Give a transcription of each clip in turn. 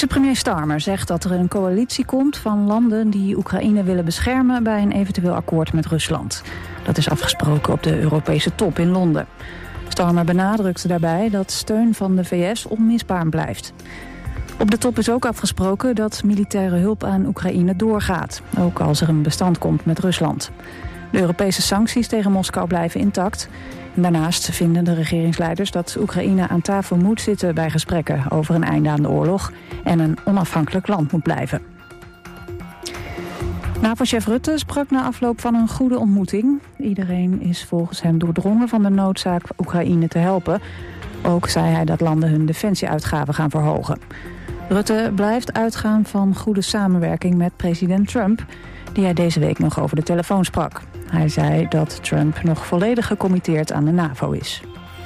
Vicepremier Starmer zegt dat er een coalitie komt van landen die Oekraïne willen beschermen bij een eventueel akkoord met Rusland. Dat is afgesproken op de Europese top in Londen. Starmer benadrukte daarbij dat steun van de VS onmisbaar blijft. Op de top is ook afgesproken dat militaire hulp aan Oekraïne doorgaat, ook als er een bestand komt met Rusland. De Europese sancties tegen Moskou blijven intact. En daarnaast vinden de regeringsleiders dat Oekraïne aan tafel moet zitten bij gesprekken over een einde aan de oorlog en een onafhankelijk land moet blijven. NAVO-chef Rutte sprak na afloop van een goede ontmoeting. Iedereen is volgens hem doordrongen van de noodzaak Oekraïne te helpen. Ook zei hij dat landen hun defensieuitgaven gaan verhogen. Rutte blijft uitgaan van goede samenwerking met president Trump, die hij deze week nog over de telefoon sprak. Hij zei dat Trump nog volledig gecommitteerd aan de NAVO is.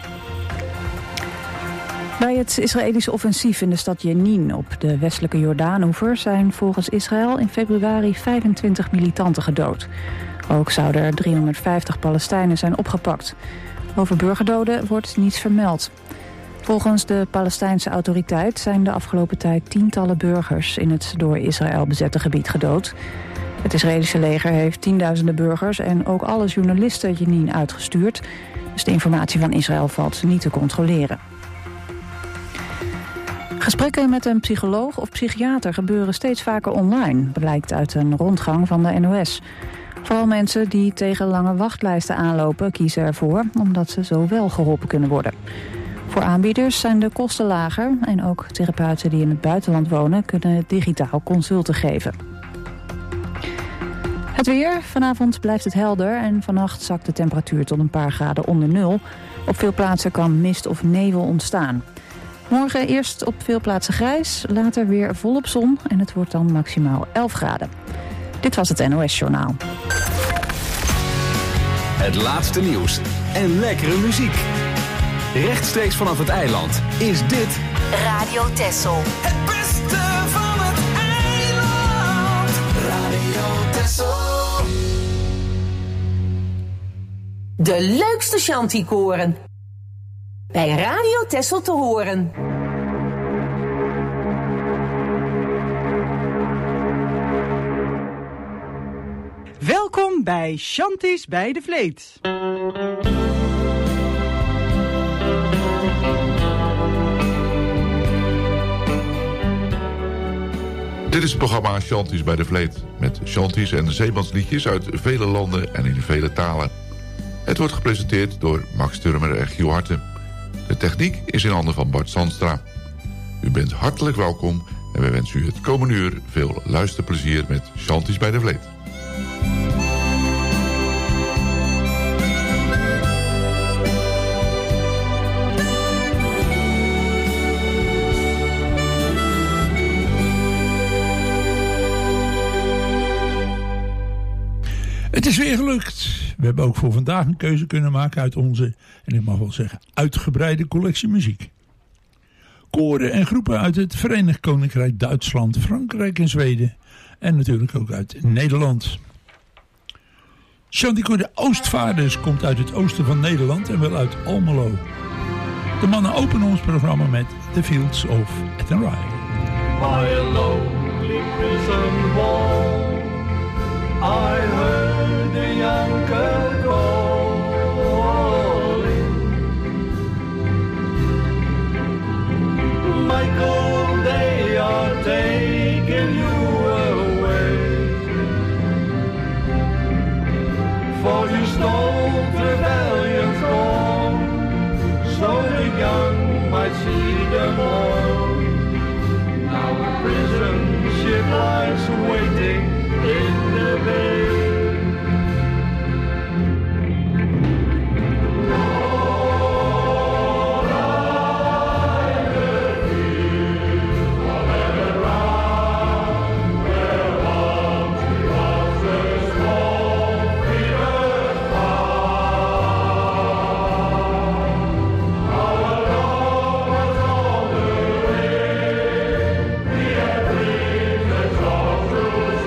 Bij het Israëlische offensief in de stad Jenin op de westelijke Jordaanoever zijn volgens Israël in februari 25 militanten gedood. Ook zouden er 350 Palestijnen zijn opgepakt. Over burgerdoden wordt niets vermeld. Volgens de Palestijnse autoriteit zijn de afgelopen tijd tientallen burgers in het door Israël bezette gebied gedood. Het Israëlische leger heeft tienduizenden burgers en ook alle journalisten Jenin uitgestuurd. Dus de informatie van Israël valt niet te controleren. Gesprekken met een psycholoog of psychiater gebeuren steeds vaker online, blijkt uit een rondgang van de NOS. Vooral mensen die tegen lange wachtlijsten aanlopen kiezen ervoor, omdat ze zo wel geholpen kunnen worden. Voor aanbieders zijn de kosten lager en ook therapeuten die in het buitenland wonen kunnen digitaal consulten geven. Het weer. Vanavond blijft het helder en vannacht zakt de temperatuur tot een paar graden onder nul. Op veel plaatsen kan mist of nevel ontstaan. Morgen eerst op veel plaatsen grijs, later weer volop zon en het wordt dan maximaal 11 graden. Dit was het NOS Journaal. Het laatste nieuws en lekkere muziek. Rechtstreeks vanaf het eiland is dit Radio Texel. Het beste van het eiland. Radio Texel. De leukste shantykoren. Bij Radio Texel te horen. Welkom bij Shanties bij de Vleet. Dit is het programma Shanties bij de Vleet. Met shanties en zeemansliedjes uit vele landen en in vele talen. Het wordt gepresenteerd door Max Turmer en Giel Harten. De techniek is in handen van Bart Zandstra. U bent hartelijk welkom en wij wensen u het komende uur veel luisterplezier met Shanties bij de Vleet. Het is weer gelukt. We hebben ook voor vandaag een keuze kunnen maken uit onze, en ik mag wel zeggen, uitgebreide collectie muziek. Koren en groepen uit het Verenigd Koninkrijk, Duitsland, Frankrijk en Zweden. En natuurlijk ook uit Nederland. Shantykoor de Oostvaarders komt uit het oosten van Nederland en wel uit Almelo. De mannen openen ons programma met The Fields of Athenry. By a lonely prison wall I heard a young girl calling. Michael, they are taking you away, for you stole the valiant throne, so the young might see them all. Now the prison ship lies waiting in the bay. Through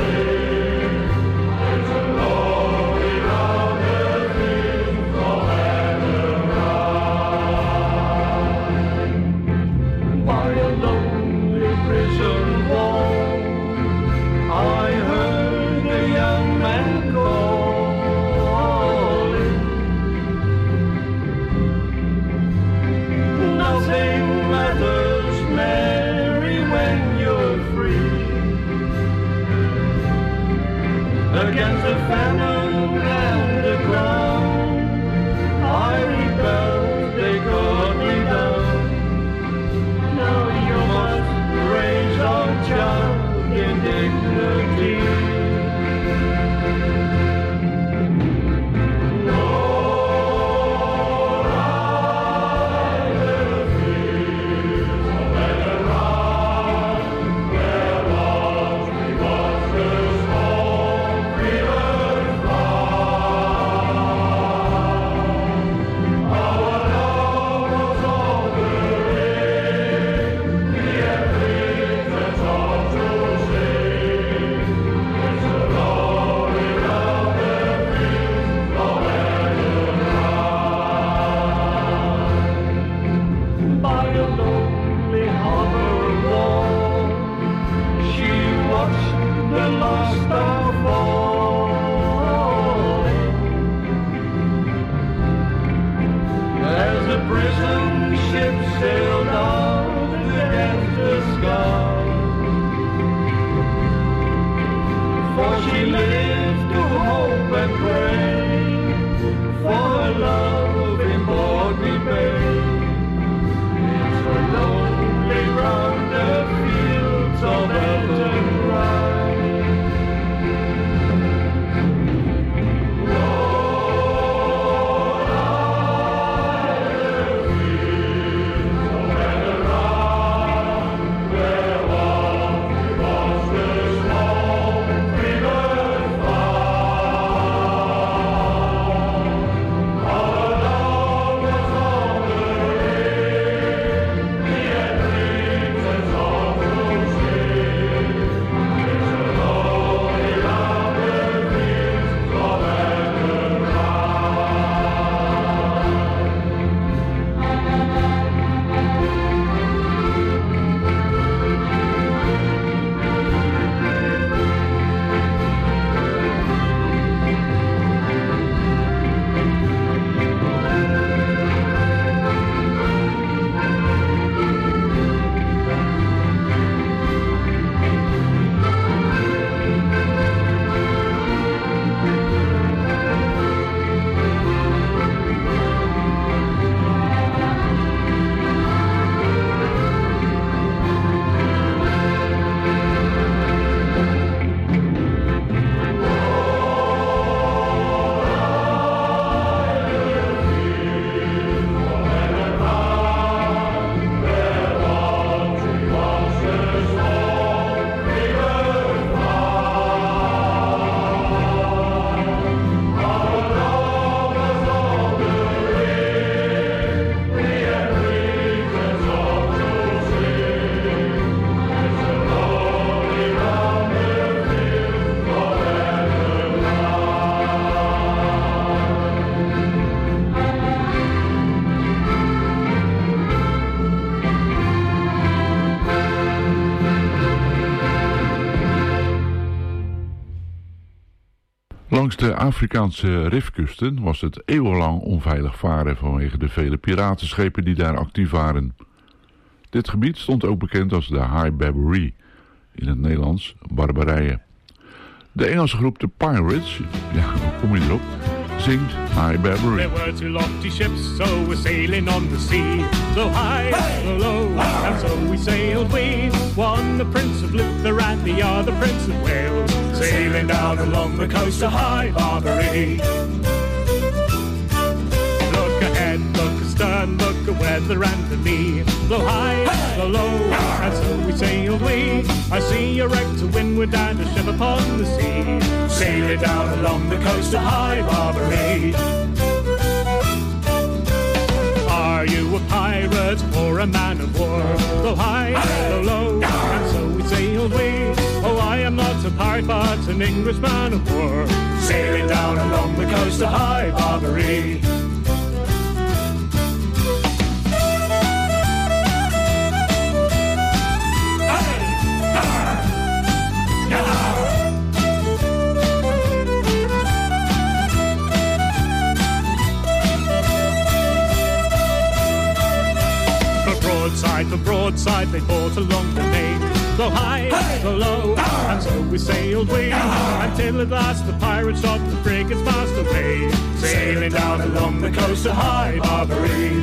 we live to hope and pray for love in Botany Bay. It's a lonely round the fields of Elton Rye. Langs de Afrikaanse rifkusten was het eeuwenlang onveilig varen vanwege de vele piratenschepen die daar actief waren. Dit gebied stond ook bekend als de High Barbary, in het Nederlands Barbarije. De Engelse groep The Pirates, ja, hoe kom je erop, zingt High Barbary. There were two lofty ships, so we're sailing on the sea. So high, so low, and so we sailed we. One the Prince of Luther and the other Prince of Wales, sailing down along the coast of High Barbary. Look ahead, look astern, look at weather and the lee. Blow high, blow low, and so we sailed we. I see a wreck to windward and a ship upon the sea, sailing down along the coast of High Barbary. Are you a pirate or a man of war? Blow high, blow low, and so we sailed we. Oh, I am not a pirate, but an English man of war, sailing down along the coast of High Barbary. For broadside they fought along the main. Blow high, blow low, and so we sailed we, until at last the pirates shot the frigates fast away, sailing down along the coast of High Barbary.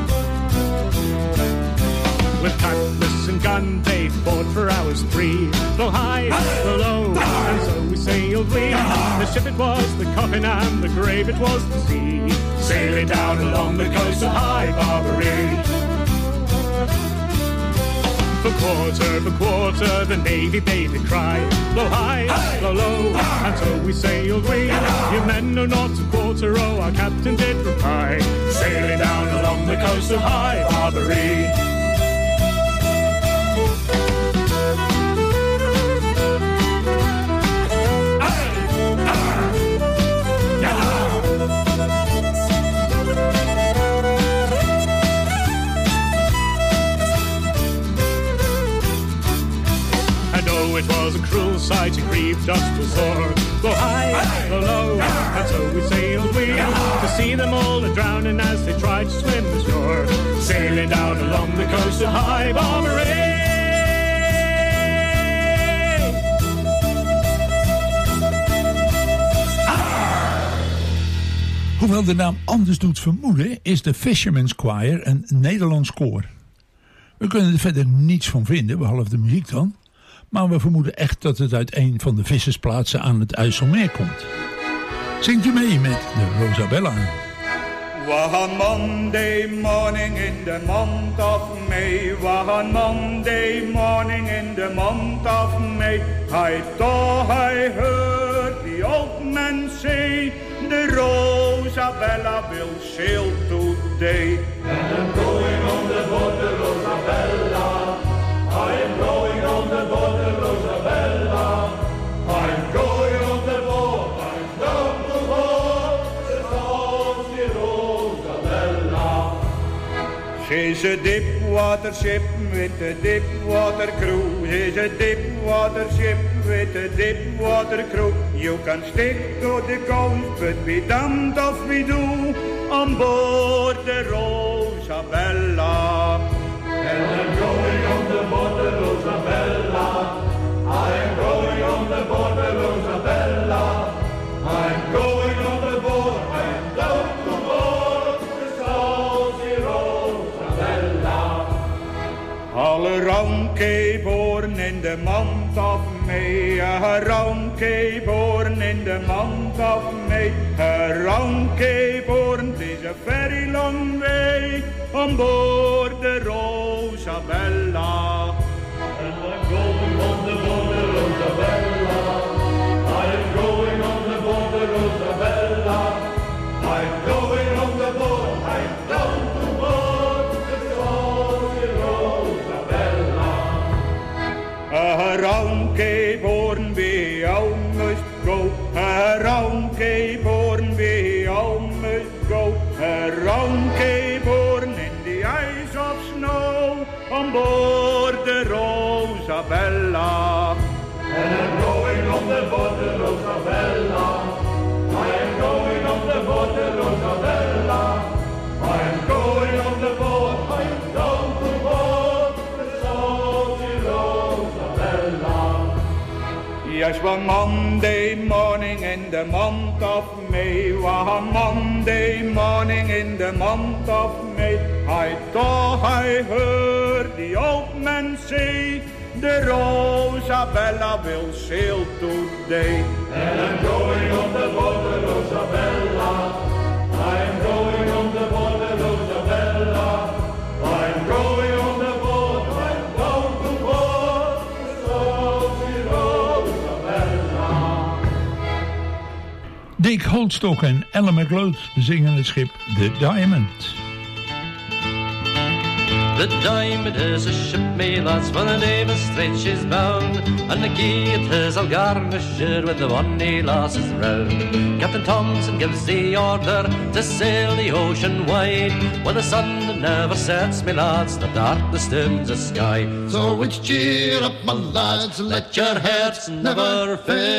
With cutlass and gun they fought for hours 3. Blow high, blow low, and so we sailed we. The ship it was, the coffin and the grave it was the sea, sailing down along the coast of High Barbary. For quarter, the Navy bade a cry. Blow high, blow low, and so we sailed we. You men know not a quarter, oh, our captain did reply, sailing down along the coast of High Barbary. It was a cruel sight, it grieved us to sore. Blow high, blow low, and so we sailed we, to see them all a-drowning as they tried to swim the shore, sailing down along the coast of High Barbary. Hoewel de naam anders doet vermoeden, is de Fisherman's Choir een Nederlands koor. We kunnen er verder niets van vinden, behalve de muziek dan. Maar we vermoeden echt dat het uit een van de vissersplaatsen aan het IJsselmeer komt. Zingt u mee met de Rosabella. One Monday morning in the month of May, one Monday morning in the month of May, I thought I heard the old man say, the Rosabella will sail today. And I'm going on the boat, the Rosabella. I am going on the boat, the Rosabella. I'm going on the boat, I'm down to board, the salty Rosabella. She's a deep water ship with a deep water crew. She's a deep water ship with a deep water crew. You can stick to the coast, but be damned if we do on board the Rosabella. And I'm going on the board, the Rosabella. I am going on the board, the Rosabella. I'm going on the board, I'm down to board, the salty Rosabella. All around Cape Horn in the month of May, around Cape Horn in the month of May, around Cape Horn, 'tis a very long way on board the Rosabella. And I'm going on the board, the Rosabella. I am going on the board, the Rosabella. I'm going on the board, I'm down to board, the salty Rosabella. Around Cape Horn we all must go, around Cape Horn we all must go, around Cape Horn in the ice of snow, on board the Rosabella. And I'm going on the boat, the Rosabella. I am going on the boat, the Rosabella. I am going on the boat, I am down to board, the salty Rosabella. Yes, one Monday morning in the month of May, one Monday morning in the month of May, I thought I heard the old man say, the Rosabella will sail today. And I'm going on the boat, the Rosabella. I am going on the boat, the Rosabella. I'm going on the boat, I'm down to board, the salty Rosabella. Dick Holdstok en Ellen McLeod bezingen het schip The Diamond. The Diamond is a ship, me lads, for the Navy Strait she's bound, and the key it is all garnished with the bonny lasses round. Captain Thompson gives the order to sail the ocean wide, where the sun never sets, me lads, the darkness dims the sky. So it's cheer up, my lads, let your hearts never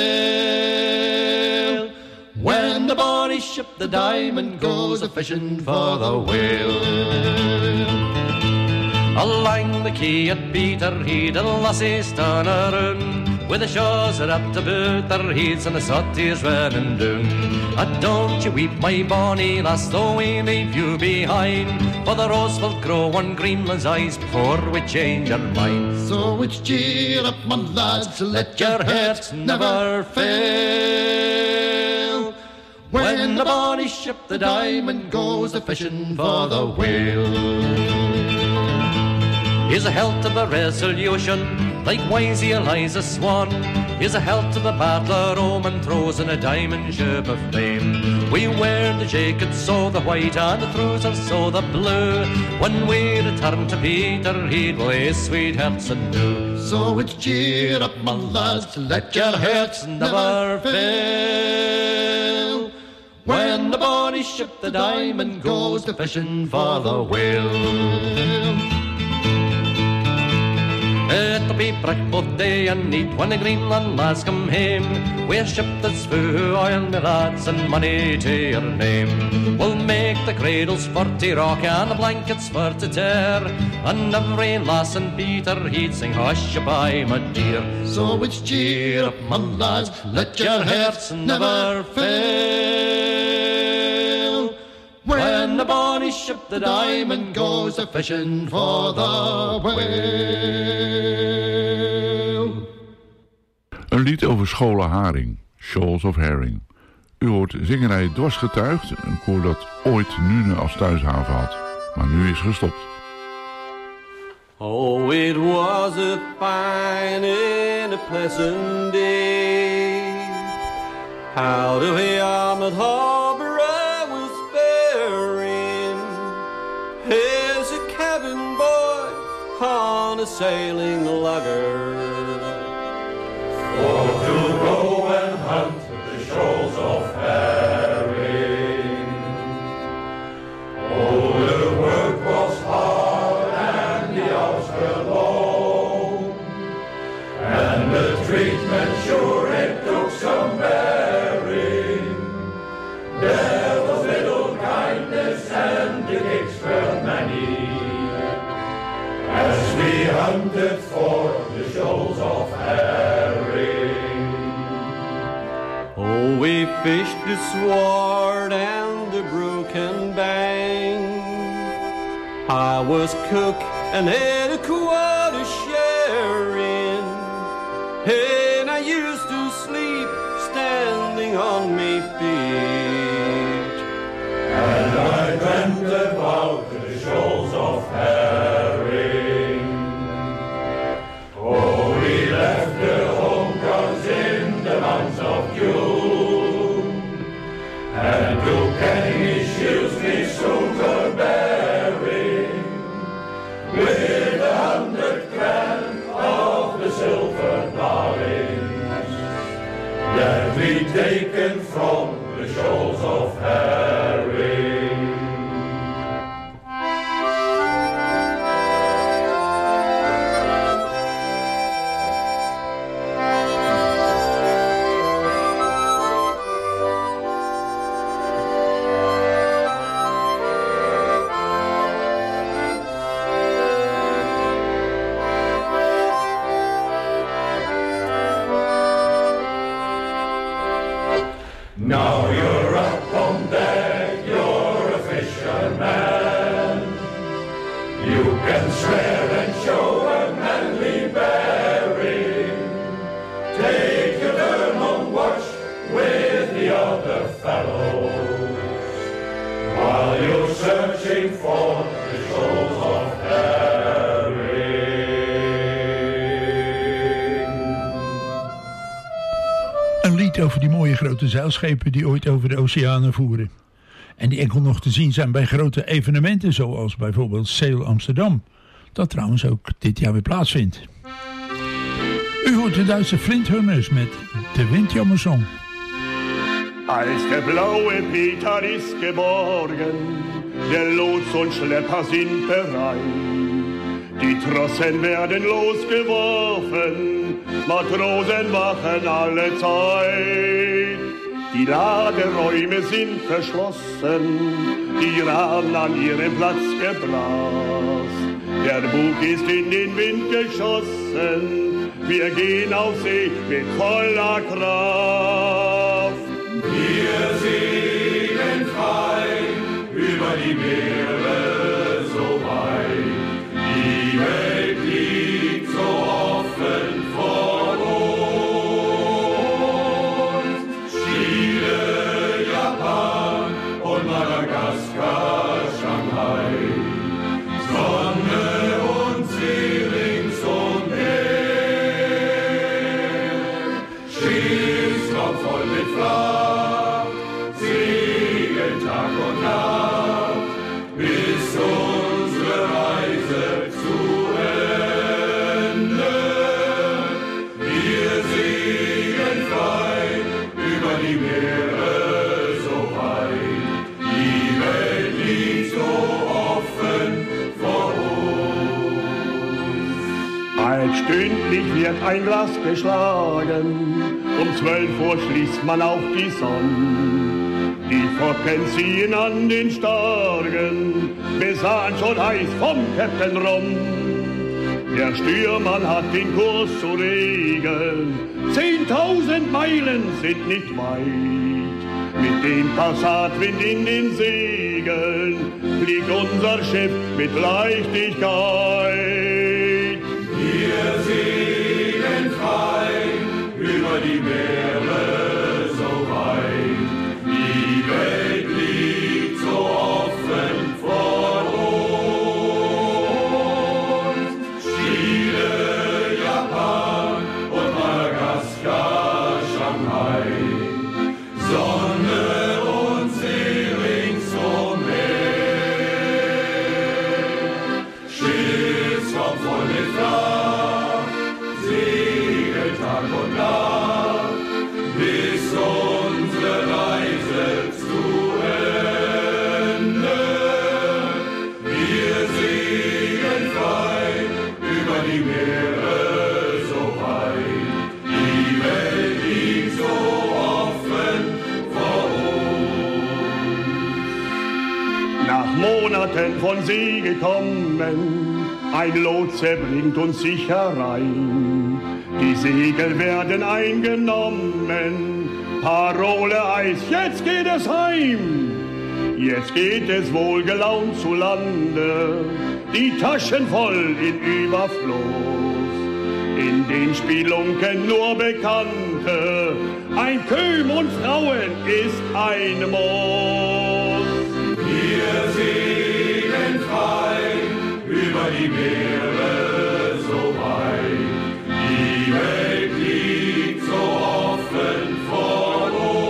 fail, when the bonny ship, the Diamond, goes a-fishing for the whale. Along the quay at Peterhead, a lassie's turn around, with the shores are up to boot their heads and the sotties running down. Don't you weep, my bonny lass, though we leave you behind, for the rose will grow on Greenland's eyes before we change our mind. So it's cheer up, my lads, let your hearts never fail, when the bonny ship, the Diamond, goes a-fishing for the whale. Here's a health to the Resolution, likewise he lies a swan. Here's a health to the battler Roman throws in a diamond ship of fame. We wear the jacket so the white and the trousers so the blue, when we return to Peterhead we'll ace sweethearts anew. So it's cheer up, my lads, let your hearts never fail, when the bonny ship, the Diamond, goes a-fishing for the whale. It'll be brick both day and night when the Greenland lads come home. We're ship that's full oil, me lads, and money to your name. We'll make the cradles for to rock and the blankets for to tear, and every lass in Peterhead sing hush-a-bye, my dear. So it's cheer up, my lads, let your hearts never fail, the bonny ship, the Diamond, goes a-fishing for the whale. Een lied over scholen haring, Shoals of Herring. U hoort zingerij Dwarsgetuigd, een koor dat ooit Nune als thuishaven had, maar nu is gestopt. Oh, it was a fine and a pleasant day. Out of Yarmouth Harbor I was faring, as a cabin boy on a sailing lugger. For to go and hunt the shoals of herring. Oh, the work was hard and the hours were long, and the treatment sure it took some bearing. There was little kindness and the gigs were many, as we hunted for the shoals of herring. Oh, we fished the sward and the broken bank. I was cook and had a quarter share in, and I used to sleep standing on me feet. And I dreamt about the shoals of herring. Oh, we left the home grounds in the month of June, and took any shields we soon were bearing, with 100 grand of the silver darlings that we'd taken from the shoals of herring. Now you're up on deck, you're a fisherman. You can swear and show a manly bearing. Take your turn on watch with the other fellows, while you're searching for the shoals of herring. Een lied over die mooie grote zeilschepen die ooit over de oceanen voeren. En die enkel nog te zien zijn bij grote evenementen zoals bijvoorbeeld Sail Amsterdam. Dat trouwens ook dit jaar weer plaatsvindt. U hoort de Duitse Flinthummers met De Windjammersong. Als der blaue Peter ist geborgen, der Lots und Schlepper sind bereit. Die Trossen werden losgeworfen, Matrosen wachen alle Zeit. Die Lagerräume sind verschlossen, die Rahmen an ihren Platz gebracht. Der Bug ist in den Wind geschossen, wir gehen auf See mit voller Kraft. Wir segeln frei über die Meere so weit. Die Welt liegt so offen vor uns. Chile, Japan und Madagaskar, Shanghai. Sonne und See rings umher. Schiffsraum voll mit Fracht, segeln Tag und Nacht, bis unsere Reise zu Ende. Wir segeln frei über die Meere so weit. Die Welt liegt so offen vor uns. Stündlich wird ein Glas geschlagen, um 12 Uhr schließt man auf die Sonne. Die Focken ziehen an den Stargen, besahen schon heiß vom Captain Rom. Der Stürmann hat den Kurs zu regeln, 10.000 Meilen sind nicht weit. Mit dem Passatwind in den Segeln fliegt unser Schiff mit Leichtigkeit. Wir segeln frei über die Meere so weit. Die Welt liegt so offen vor uns. Chile, Japan und Madagaskar, Shanghai. Sonne und See ringsumher. Schiffsraum voll mit Fracht, segelt Tag und Nacht, bis unsere Reise zu Ende. Wir segeln frei über die Meere so weit. Die Welt liegt so offen vor uns. Nach Monaten von See gekommen, ein Lotse bringt uns sicher rein. Die Segel werden eingenommen, Parole heißt, jetzt geht es heim. Jetzt geht es wohlgelaunt zu Lande, die Taschen voll in Überfluss. In den Spielunken nur Bekannte, ein Köhm und Frauen ist ein Muss. Wir segeln frei über die Meere so weit. Die Welt liegt so offen vor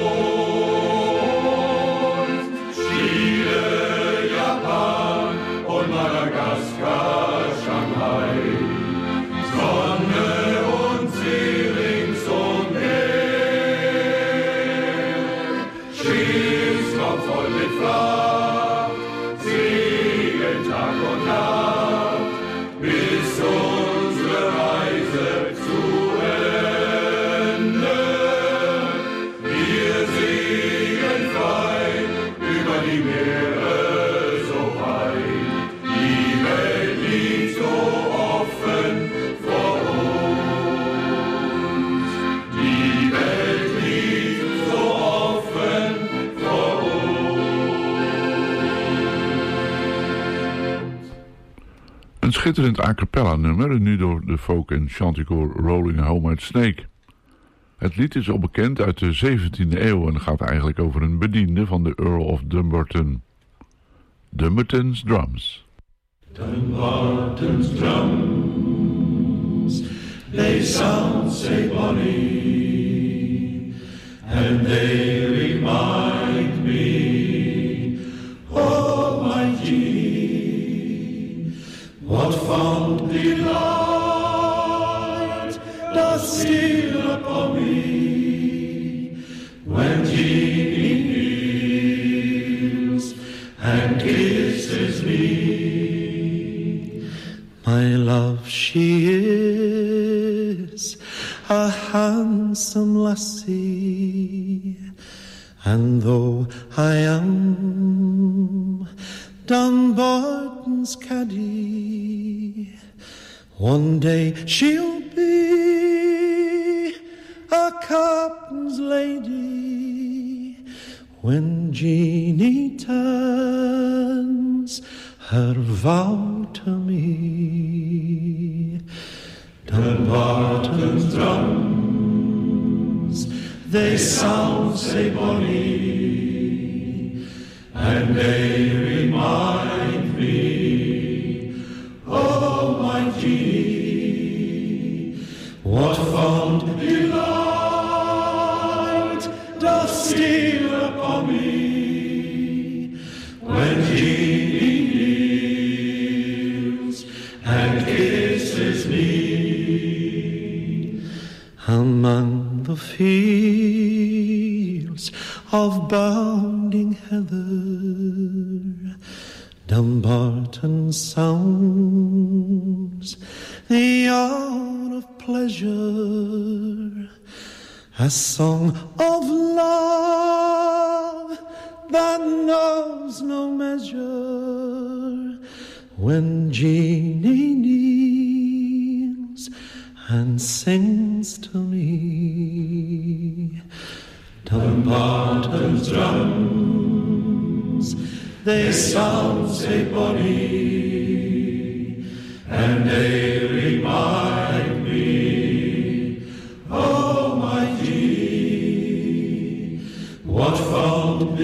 uns. Chile, Japan und Madagaskar, Shanghai. Sonne und See ringsumher. Schiffsraum voll mit Fracht, segeln Tag und Nacht, bis unsere Reise zu Ende. Wir segeln frei über die Meere so weit. Die Welt liegt so offen vor uns. Die Welt liegt so offen vor uns. Een schitterend a cappella nummer, nu door de folk- en chanticoor Rolling Home uit Sneek. Het lied is al bekend uit de 17e eeuw en gaat eigenlijk over een bediende van de Earl of Dumbarton. Dumbarton's Drums. Dumbarton's drums, they sound so bonny, and they remind me, oh my Jeanie, what fond delight doth steal upon me, when Jeanie kneels and kisses me. My love, she is a handsome lassie, and though I am Dumbarton's caddy, one day she'll be a captain's lady, when Jeanie turns her vow to me. Dumbarton's drums, they sound so bonny, and they remind me, oh my Jeanie, what fond delight doth steal upon me, when Jeanie kneels and kisses me. Among the fields of bounding heather, Dumbarton sounds the hour of pleasure, a song of love that knows no measure, when Jeanie kneels and sings to me. Dumbarton's drums, they sound so bonny, and they remind me, oh my Jean, what fond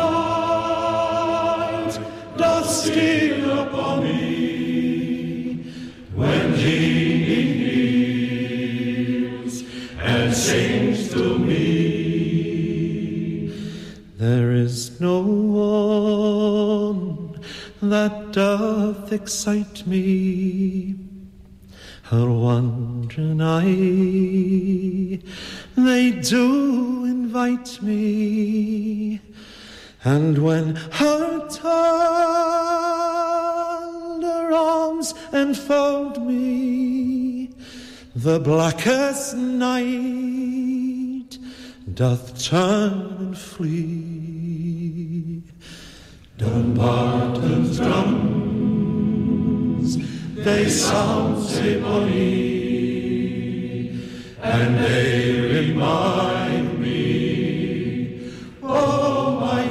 delight doth steal upon me when Jean kneels and sings to me. There is no one that doth excite me, her wandering eye, they do invite me, and when her tender arms enfold me, the blackest night doth turn and flee. Dumbarton's drums, they sound so bonny, and they remind me, oh my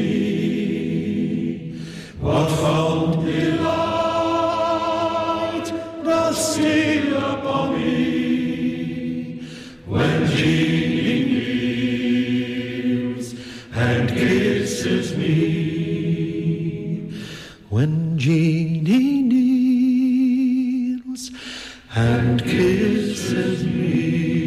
Jean, what fond delight doth steal upon me when Jean kneels and kisses me. When Jeannie kneels and kisses me.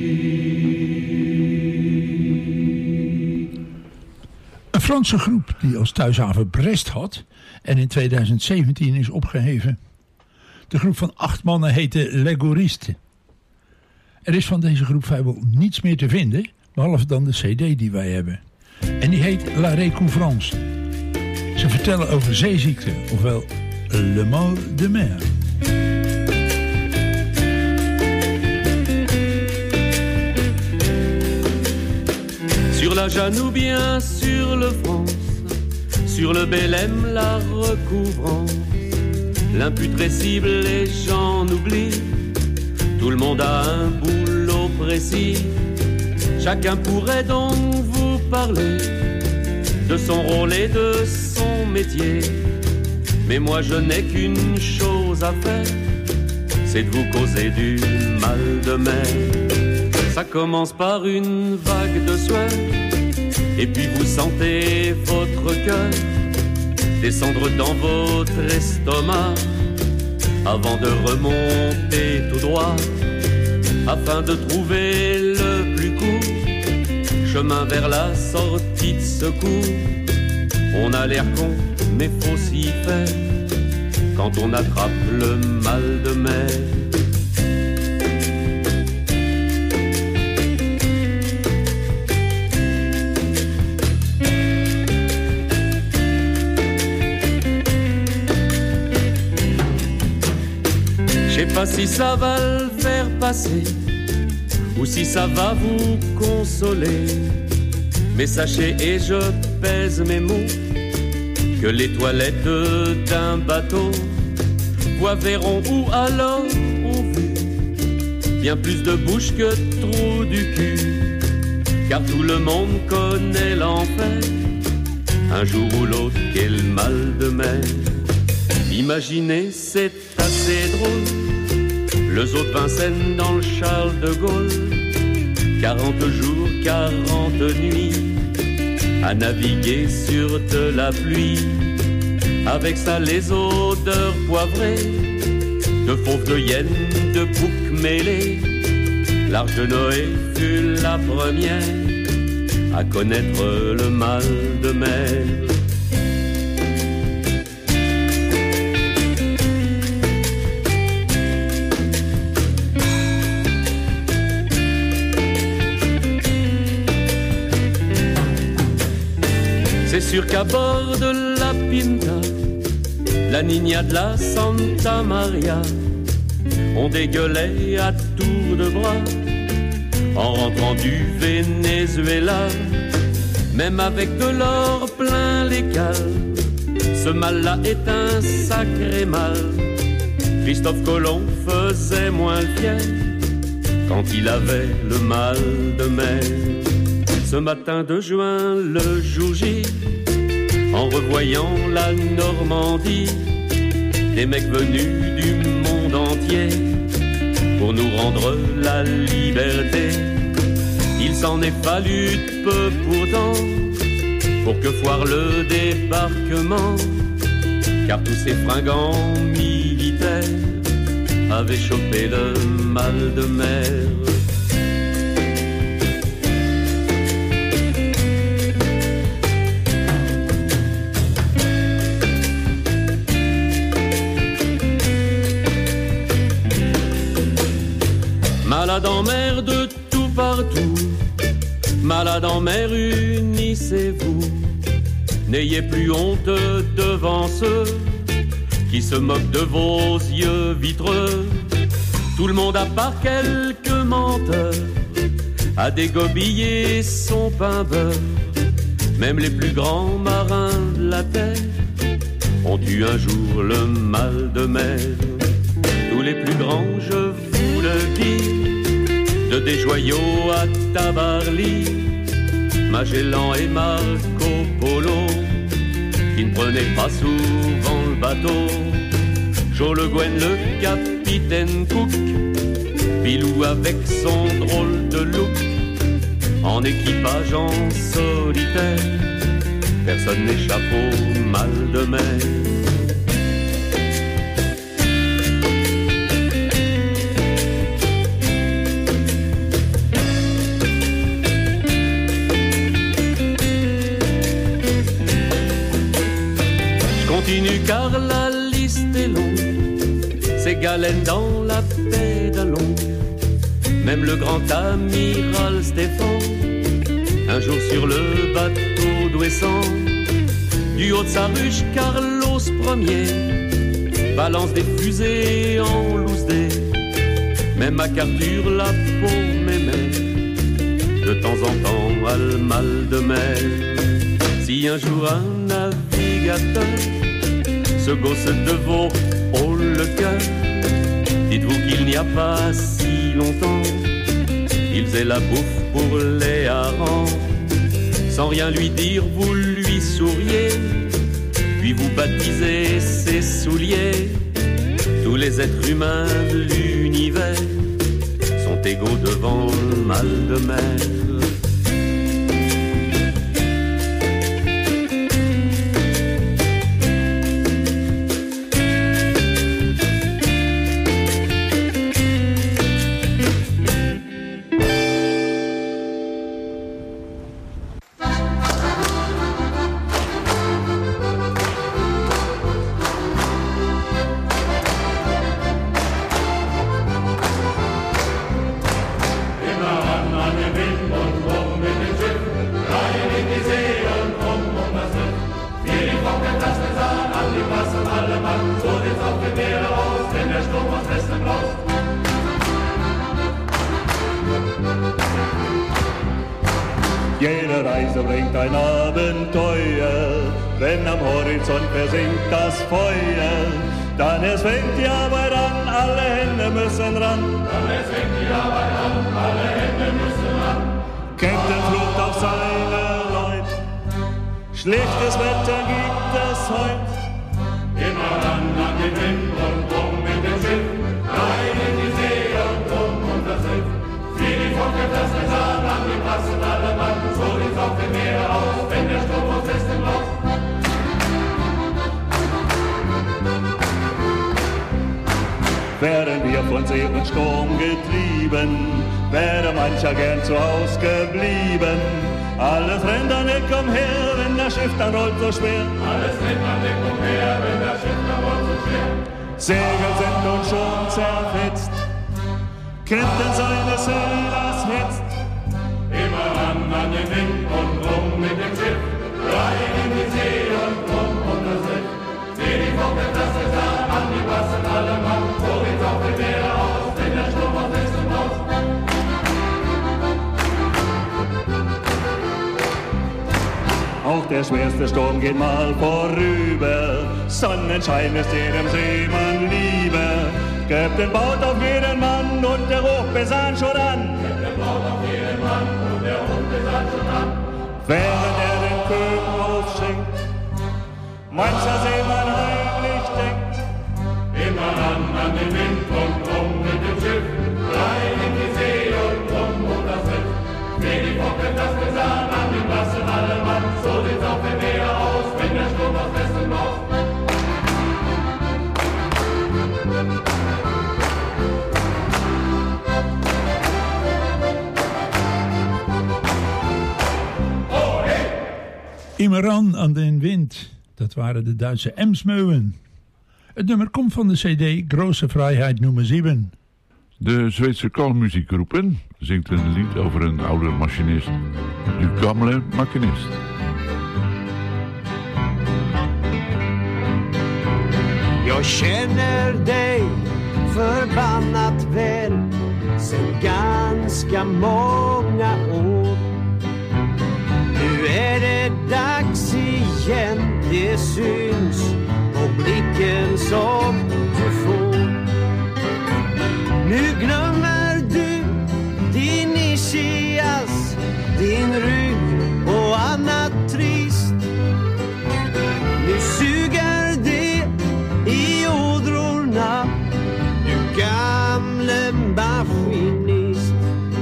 Een Franse groep die als thuishaven Brest had en in 2017 is opgeheven. De groep van 8 mannen heette Les Goristes. Er is van deze groep vrijwel niets meer te vinden, behalve dan de cd die wij hebben. En die heet La Recouvrance. Ze vertellen over zeeziekte, ofwel le mal de mer. Sur la Jeanne ou bien sur le France, sur le Belém la recouvrance, l'imputrescible les gens oublient, tout le monde a un boulot précis, chacun pourrait donc vous parler de son rôle et de son métier. Mais moi je n'ai qu'une chose à faire, c'est de vous causer du mal de mer. Ça commence par une vague de sueur, et puis vous sentez votre cœur descendre dans votre estomac, avant de remonter tout droit, afin de trouver le plus court chemin vers la sortie de secours. On a l'air con, mais faut s'y faire quand on attrape le mal de mer. Je sais pas si ça va le faire passer ou si ça va vous consoler, mais sachez, et je pèse mes mots, que les toilettes d'un bateau voient verront ou alors ont vu bien plus de bouches que de trous du cul, car tout le monde connaît l'enfer, un jour ou l'autre qu'est le mal de mer. Imaginez, c'est assez drôle, le zoo de Vincennes dans le Charles de Gaulle, 40 jours, 40 nuits, à naviguer sur de la pluie, avec ça les odeurs poivrées, de fauves, de hyènes, de boucs mêlés. L'Arche de Noé fut la première à connaître le mal de mer. C'est sûr qu'à bord de la Pinta, la Niña de la Santa Maria, on dégueulait à tour de bras en rentrant du Venezuela, même avec de l'or plein les cales. Ce mal-là est un sacré mal. Christophe Colomb faisait moins le fier quand il avait le mal de mer. Ce matin de juin, le jour J, en revoyant la Normandie, des mecs venus du monde entier pour nous rendre la liberté. Il s'en est fallu peu pourtant pour que foire le débarquement, car tous ces fringants militaires avaient chopé le mal de mer. Malade en mer de tout partout, malade en mer, unissez-vous. N'ayez plus honte devant ceux qui se moquent de vos yeux vitreux. Tout le monde, à part quelques menteurs, a dégobillé son pain beurre. Même les plus grands marins de la terre ont eu un jour le mal de mer. Tous les plus grands, je vous le dis, de Desjoyaux à Tabarly, Magellan et Marco Polo, qui ne prenaient pas souvent le bateau. Joe Le Guen, le capitaine Cook, Pilou avec son drôle de look, en équipage en solitaire, personne n'échappe au mal de mer. Continue car la liste est longue, c'est Galen dans la baie d'Alon. Même le grand amiral Stéphane, un jour sur le bateau d'Ouessant, du haut de sa ruche, Carlos Ier balance des fusées en loose dé. Même MacArthur, la peau m'aimait, de temps en temps a le mal de mer. Si un jour un navigateur se gosse de vos haut le cœur, dites-vous qu'il n'y a pas si longtemps, il faisait la bouffe pour les harengs. Sans rien lui dire, vous lui souriez, puis vous baptisez ses souliers. Tous les êtres humains de l'univers sont égaux devant le mal de mer. Jede Reise bringt ein Abenteuer, wenn am Horizont versinkt das Feuer. Dann es fängt die Arbeit an, alle Hände müssen ran. Dann es fängt die Arbeit an, alle Hände müssen ran. Captain flucht auf seine Leut, schlechtes Wetter gibt es heut. Immer ran an den Wind und rum mit dem Schiff, rein in die See und rum und das Riff. Wie die Focke das Messer an, die passen alle Mann, so sieht's auf dem Meer aus, wenn der Sturm aus Westen blaust. Wären wir von See und Sturm getrieben, wäre mancher gern zu Haus geblieben. Alles rennt an Eck umher, wenn das Schiff dann rollt so schwer. Alles rennt an Eck umher, wenn das Schiff dann rollt so schwer. Segel sind nun schon zerfetzt, Captain seines Seelers hetzt. Immer an den Wind und rum mit dem Schiff, rein in die See und rum um das Riff. Wie die Focke das Messer an, die passen alle Mann, so sieht's auf dem Meer aus, wenn der Sturm aus Westen blaust. Auch der schwerste Sturm geht mal vorüber, Sonnenschein ist jedem Seemann lieber. Captain baut auf jeden Mann und der Hochbesan schon an. Captain baut auf jeden Mann und der Hochbesan schon an. mancher Seemann heimlich denkt. Immer an den Wind und rum mit dem Schiff, rein in die See und rum das Riff. Wie die Focken das Gesang an dem blassen Allemann, so sieht's auf dem Meer aus, wenn der Sturm aus Westen kommt. Immer aan den wind. Dat waren de Duitse Emsmöwen. Het nummer komt van de cd Große Freiheit nummer 7. De Zweedse kalmuziekgroepen zingt een lied over een oude machinist. Du gamle machinist. Jag känner dig förbannat väl sen ganska många år. Nu är det dags igen, det syns på blicken som du får. Nu glömmer du din ischias, din rygg och annat trist. Nu suger det i ådrorna, du gamle maskinist.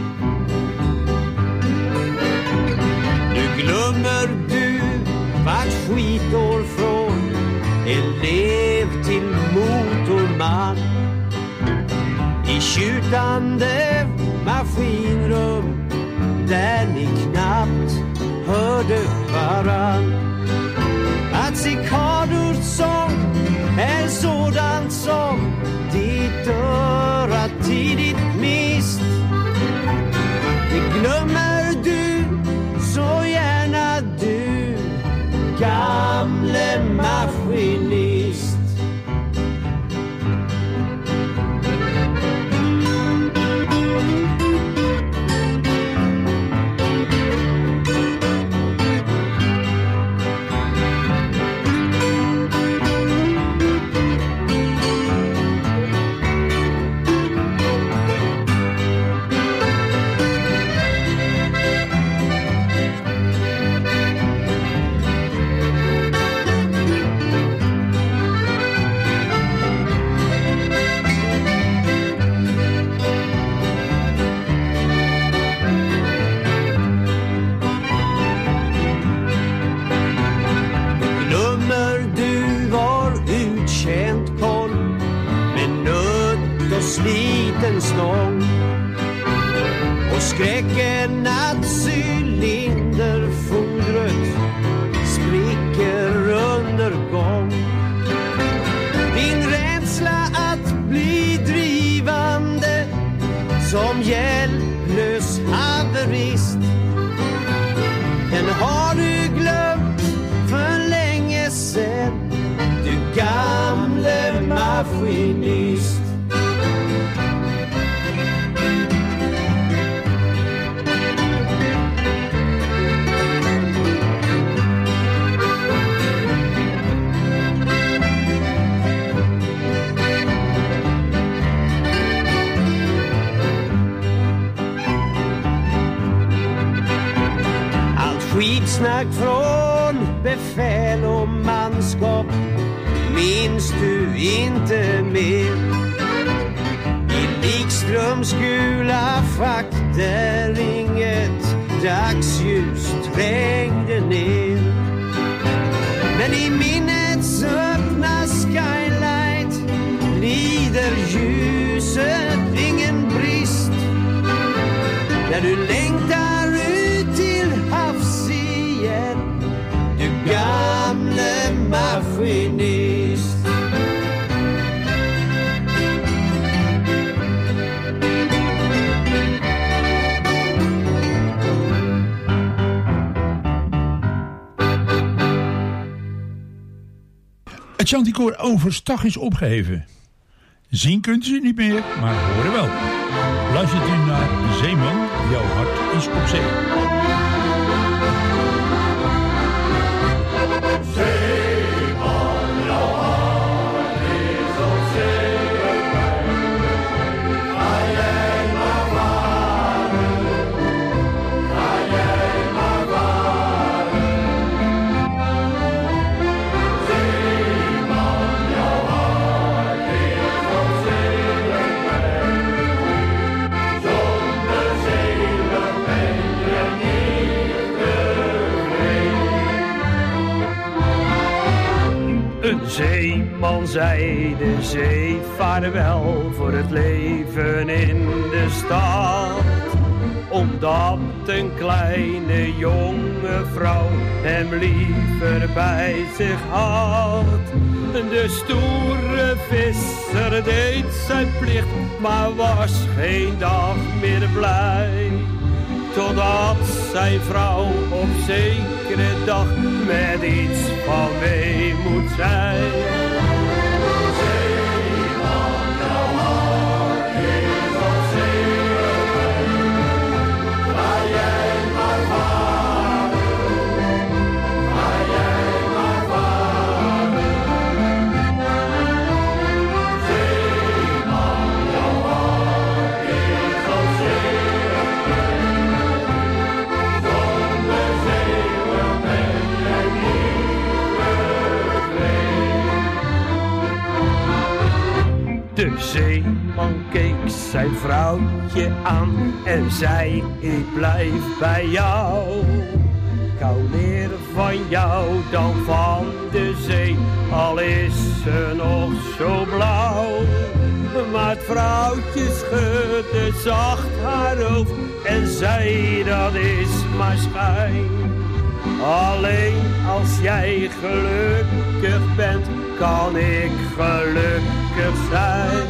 Nu glömmer du vart skitår från elev till motorman. I tjutande maskinrum där ni knappt hörde varann. Att cikadors sång är sådant som ditt öra tidigt mist. Det glömmer du så gärna du, gamle maskinist. Sliten stång och skräcken att cylinderfodret spricker under gång. Din rädsla att bli drivande som hjälplös haverist, den har du glömt för länge sedan, du gamle maskinist. Skitsnack från befäl och manskap minns du inte mer. I Likströms gula fack där inget dagsljus trängde ner. Men i minnets öppna skylight lider ljuset ingen brist. När du längtar ut till havs igen, du gamle maskinist. Het Chanticoor Overstag is opgeheven. Zien kunt u ze niet meer, maar horen wel. Luistert u naar Zeeman, jouw hart is op zee. Zee zeeman zei de zee vaarwel voor het leven in de stad. Omdat een kleine jonge vrouw hem liever bij zich had. De stoere visser deed zijn plicht, maar was geen dag meer blij. Totdat zijn vrouw op zekere dag met iets van weemoed zei. Zeeman, jouw hart is al zeer fijn. Ga jij maar varen, ga jij maar varen. Zeeman, jouw hart is al zeer fijn. Zonder zeeuwen ben jij niet bevreesd. De zeeman keek zijn vrouwtje aan en zei: ik blijf bij jou. Ik hou meer van jou dan van de zee, al is ze nog zo blauw. Maar het vrouwtje schudde zacht haar hoofd en zei: dat is maar schijn. Alleen als jij gelukkig bent, kan ik gelukkig zijn.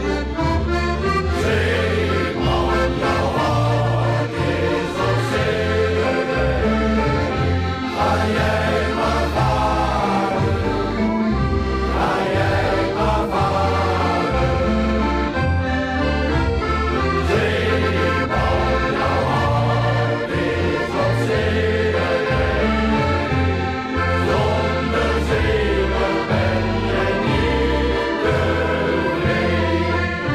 Zeeman, jouw hart is al zeer fijn. Ga jij maar varen, ga jij maar varen. Zeeman, jouw hart is al zeer fijn. Zonder zeeuwen ben jij niet bevreesd.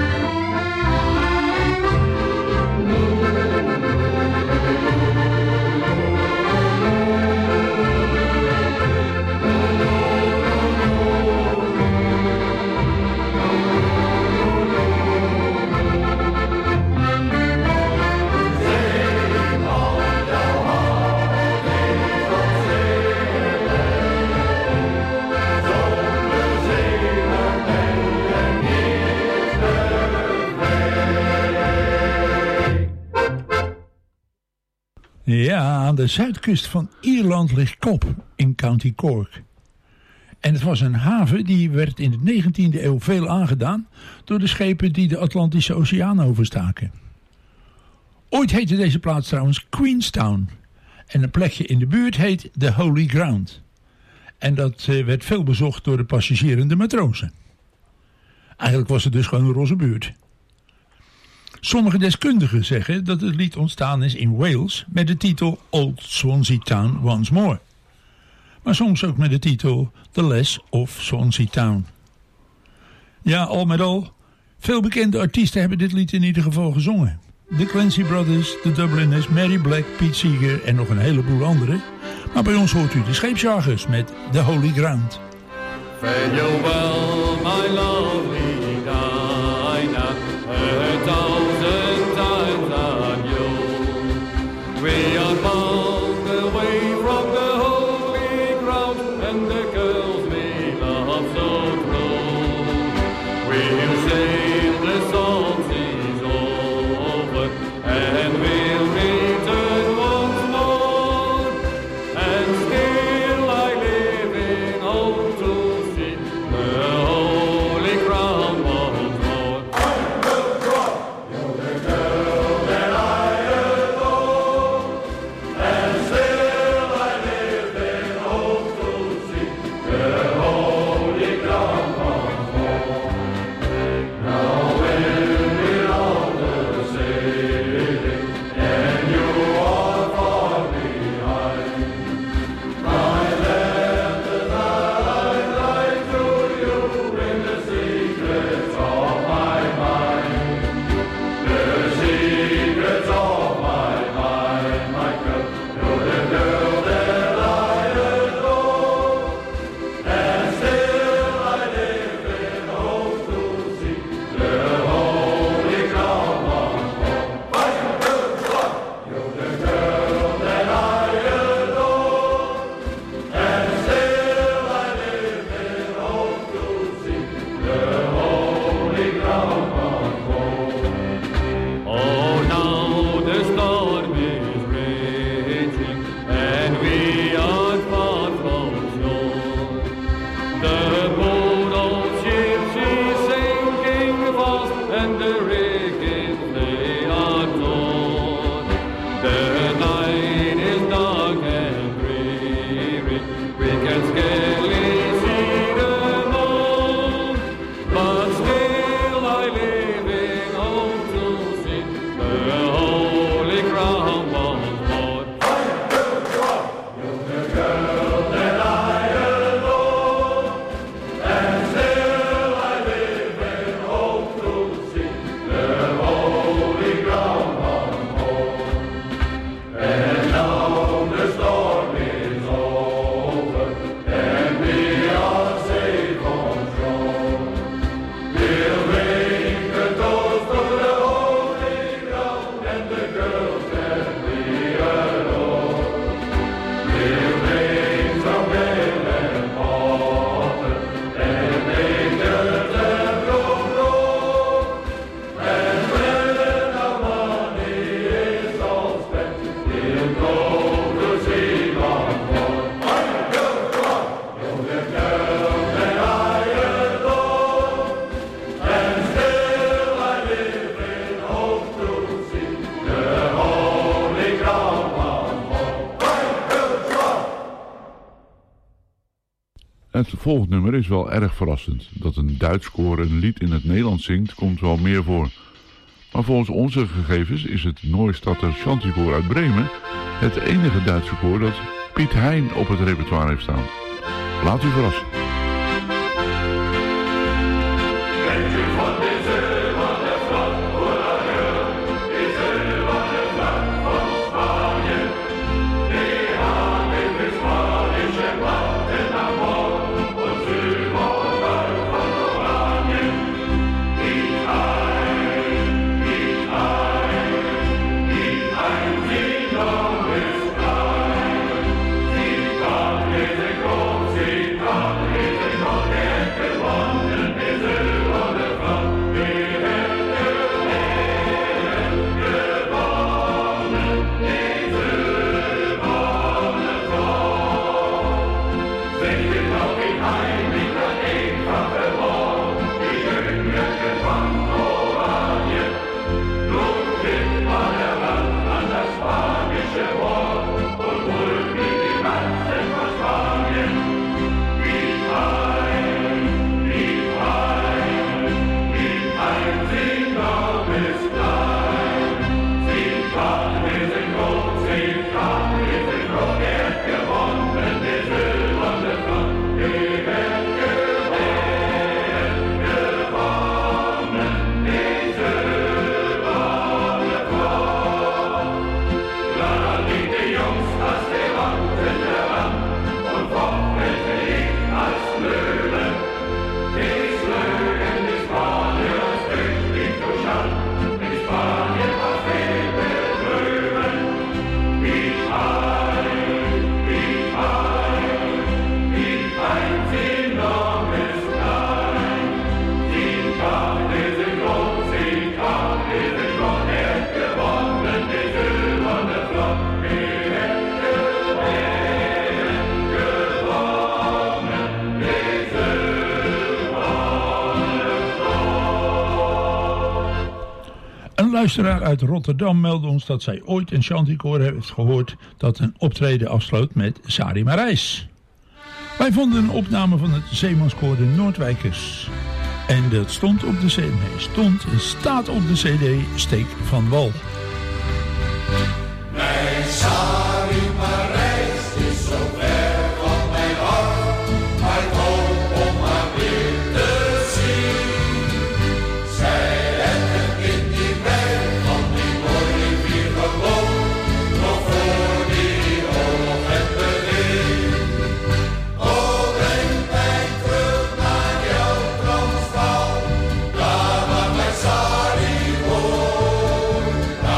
Ja, aan de zuidkust van Ierland ligt Kop in County Cork. En het was een haven die werd in de 19e eeuw veel aangedaan door de schepen die de Atlantische Oceaan overstaken. Ooit heette deze plaats trouwens Queenstown. En een plekje in de buurt heet The Holy Ground. En dat werd veel bezocht door de passagierende matrozen. Eigenlijk was het dus gewoon een roze buurt. Sommige deskundigen zeggen dat het lied ontstaan is in Wales met de titel Old Swansea Town Once More. Maar soms ook met de titel The Lass of Swansea Town. Ja, al met al, veel bekende artiesten hebben dit lied in ieder geval gezongen. De Clancy Brothers, de Dubliners, Mary Black, Pete Seeger en nog een heleboel anderen. Maar bij ons hoort u de Scheepsjagers met The Holy Ground. Farewell, my lovely Dinah, 1,000 times on you. We are bound away from the holy ground, and the girls we love so true. We'll sail the salt seas over, and we'll return once more, and still I living home to see the holy ground once more. You're the girl that I adore, and The night is dark and dreary, we can scarcely see the moon, but still I live in hope to see the holy crown once more. You're the girl that I adore, and still I live in hope to see the holy ground once more. And now the storm is over, and we are safe on shore. We'll ring the toast to the holy ground and the girls that we adore. We'll ring some bell and bottle, and angels that blow. And when our money is all spent, we'll go to see once more. You're the girl that I adore, and still I live in hope to see the holy ground once more. Het volgende nummer is wel erg verrassend. Dat een Duits koor een lied in het Nederlands zingt, komt wel meer voor. Maar volgens onze gegevens is het Neustädter Chanticoor uit Bremen het enige Duitse koor dat Piet Hein op het repertoire heeft staan. Laat u verrassen. Kent u van de zilverne vlag, hoera, die zilverne vlag van Spanje? Die haben wir spanische Wappen am Morgen und Südmorgen von Oranien. Piet Hein, sie noch ist klein. Sie kann diese groß, sie kann diese groß, er hat gewonnen, die silberne Fahne. Wir hätten gewonnen, die silberne Fahne. Singt ihr noch Piet Hein, wie das einfache Wort, die Jüngeren von Oranien. Nun kippt man heran an das spanische Wort und holt mit die Massen von Spanien. Piet Hein, sie noch ist klein. Sie kann, wir sind groß, sie kann, wir sind groß, er hat gewonnen, die silberne Fahne. Wir haben gewonnen, die silberne Fahne. Da liegt die Jungs als die Wanten heran und fochten ich als Löwen. Die Slögen, die Spanier, als tüchtig durchschaut, in Spanien was Leben drüben. Piet Hein, sie noch ist klein. Sie kann, wir sind groß, sie kann, wir sind groß, er hat gewonnen, die silberne Fahne. Wir haben gewonnen, die silberne Een luisteraar uit Rotterdam meldde ons dat zij ooit een chanticoor heeft gehoord dat een optreden afsloot met Sari Marijs. Wij vonden een opname van het zeemanskoor de Noordwijkers. En dat stond op de CD. Staat op de CD Steek van Wal. Mijn Sari Marijs is zo ver van mijn hart, maar ik hoop om haar weer te zien. Zij heeft een kind die bij van die mooie rivier gewoond, nog voor die oorlog het begin. Oh, breng mij terug naar jouw Transvaal, daar waar mijn Sari woont.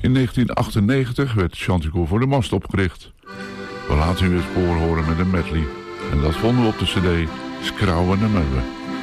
In 1998 werd Chanticoor voor de Mast opgericht. We laten u het koor horen met een medley. En dat vonden we op de cd Skrouwen en Meulen.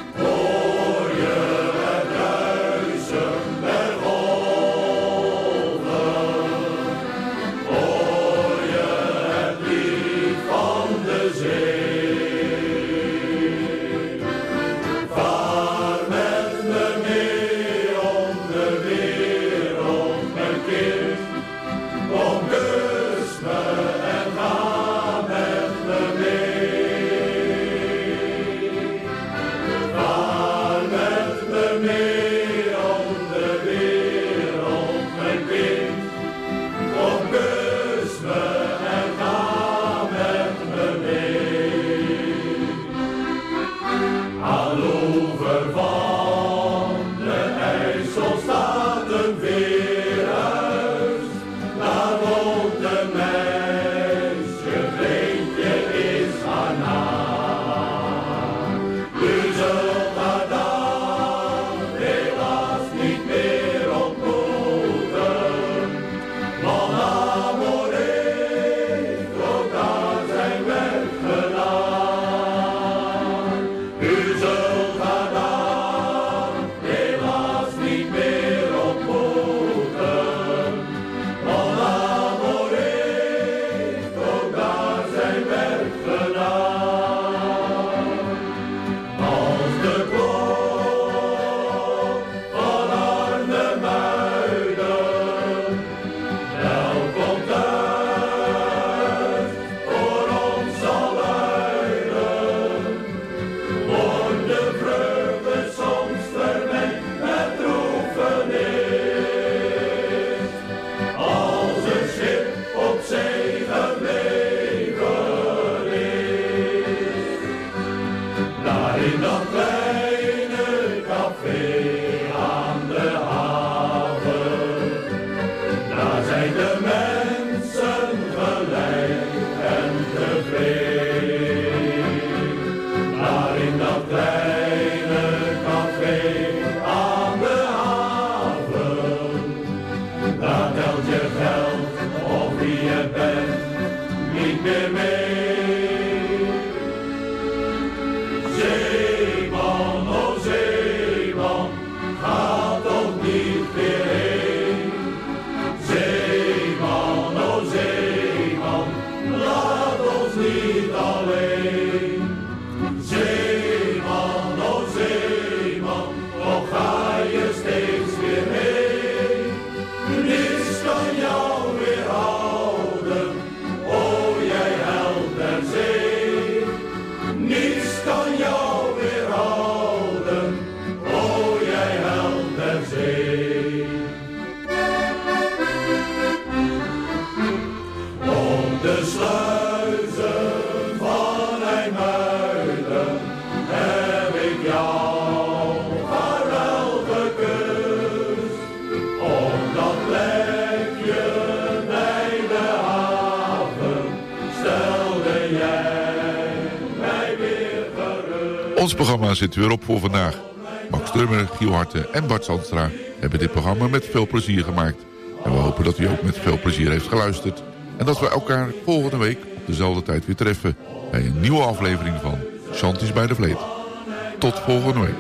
Ons programma zit weer op voor vandaag. Max Drummer, Giel Harten en Bart Zandstra hebben dit programma met veel plezier gemaakt. En we hopen dat u ook met veel plezier heeft geluisterd. En dat we elkaar volgende week op dezelfde tijd weer treffen bij een nieuwe aflevering van Chanties bij de Vleet. Tot volgende week.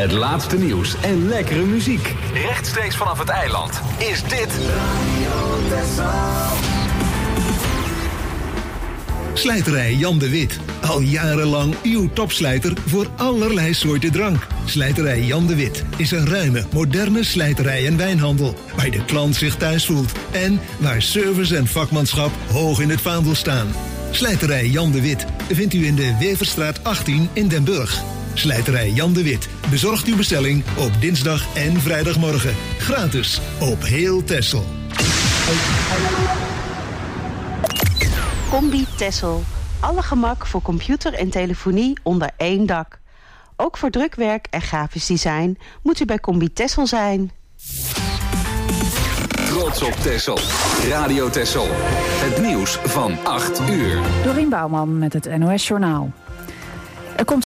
Het laatste nieuws en lekkere muziek. Rechtstreeks vanaf het eiland is dit Radio Texel. Slijterij Jan de Wit. Al jarenlang uw topslijter voor allerlei soorten drank. Slijterij Jan de Wit is een ruime, moderne slijterij en wijnhandel. Waar de klant zich thuis voelt. En waar service en vakmanschap hoog in het vaandel staan. Slijterij Jan de Wit vindt u in de Weverstraat 18 in Den Burg. Slijterij Jan de Wit bezorgt uw bestelling op dinsdag en vrijdagmorgen. Gratis op heel Texel. Combi Texel. Alle gemak voor computer en telefonie onder één dak. Ook voor drukwerk en grafisch design moet u bij Combi Texel zijn. Trots op Texel. Radio Texel. Het nieuws van 8 uur. Dorien Bouwman met het NOS Journaal. Er komt